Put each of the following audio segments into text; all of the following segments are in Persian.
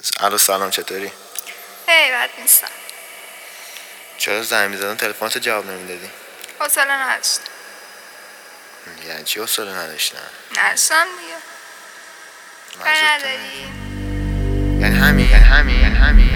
الو سلام، چطوری؟ بد نیستم. چرا زنگ میزدم تلفنت جواب نمیدادی؟ حوصله نداشتم. یعنی چی حوصله نداشتم دیگه. کاری نداری؟ یعنی همین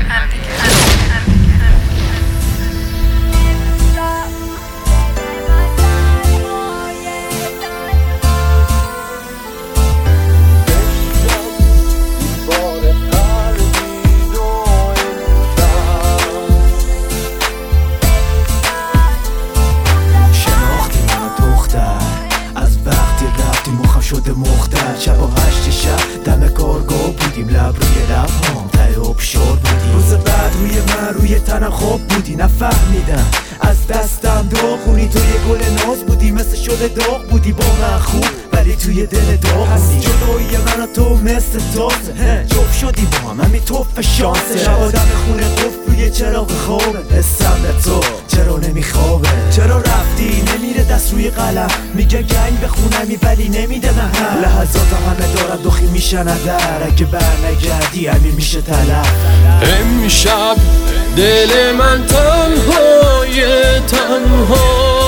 شده مختل شب و 8 شب دم کارگاه بودیم، لب روی لب هم ته آبشار بودیم. روز بعد روی من روی تنم خواب بودی، نفهمیدم از دستم داغونی. تو یه گل ناز بودی، مثل شده داغ بودی. با من خوب ولی توی دل داغ بودی. جدایی من و تو مثل تازه جفت شدی با هم، همین توف شانسه. شب دم خونه قفل روی چراغ خوابه. حسم به تو چرا نمیخوابه؟ چرا رفتی نمیره دست روی قلم؟ میگه گنگ بخونمی ولی نمیده محل. لحظات همه دارم دخی میشن در، اگه بر نگردی همین میشه تلف. امشب دل من تنهای تنهاست،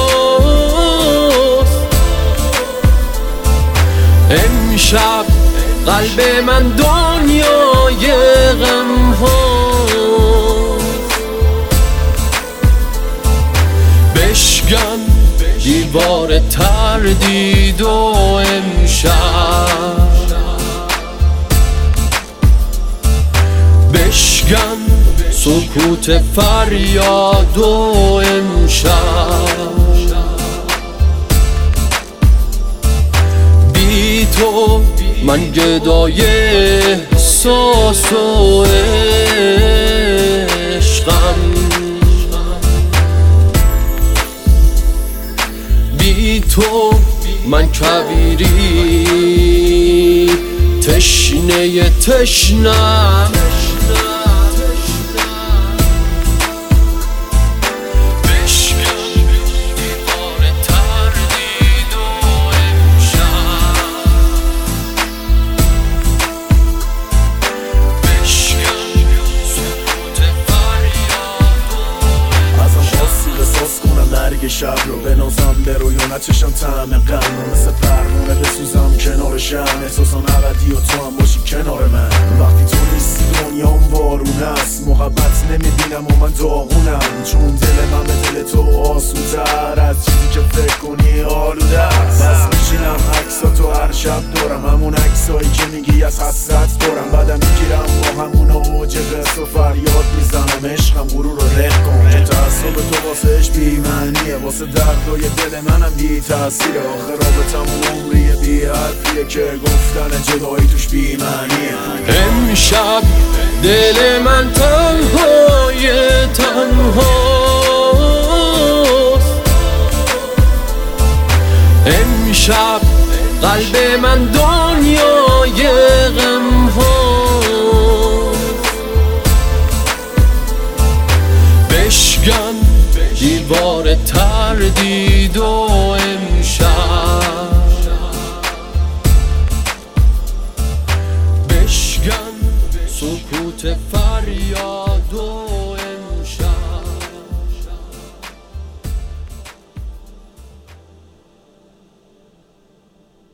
امشب قلب من دنیای غم هاست. بشکن دیوار تردید و امشب بشکن سکوت فریاد و امشب بی تو من گدای احساس و عشقم، بی تو من کویری تشنه تشنم. شب رو بنازم به روی و نچشم طعم غم رو، مثل پروانه بسوزم کنار شم. احساسم ابدی و تو هم باشی کنار من. وقتی تو نیستی دنیام وارون است، محبت نمیبینم و من داغونم، چون دل من به دل تو آسودتر از چیزی که فکر کنی آلوده است. بس میشینم عکساتو هر شب دارم، همون عکسایی که میگی از حسرت دارم. بعدم میگیرم با همون اوج قصه و فریاد میزنم عشقم غرور رو رد کن، که تعصب تو واسهش بی‌معنیه، واسه دردای دل منم بی تأثیره. آخه رابطمون عمریه بی حرفیه که گفتن جدایی توش بی‌معنیه. امشب دل من تنهای تنهاست، امشب قلب من دنیای غم هاست. بشکن دیوار تردید و امشب بشکن سکوت فریاد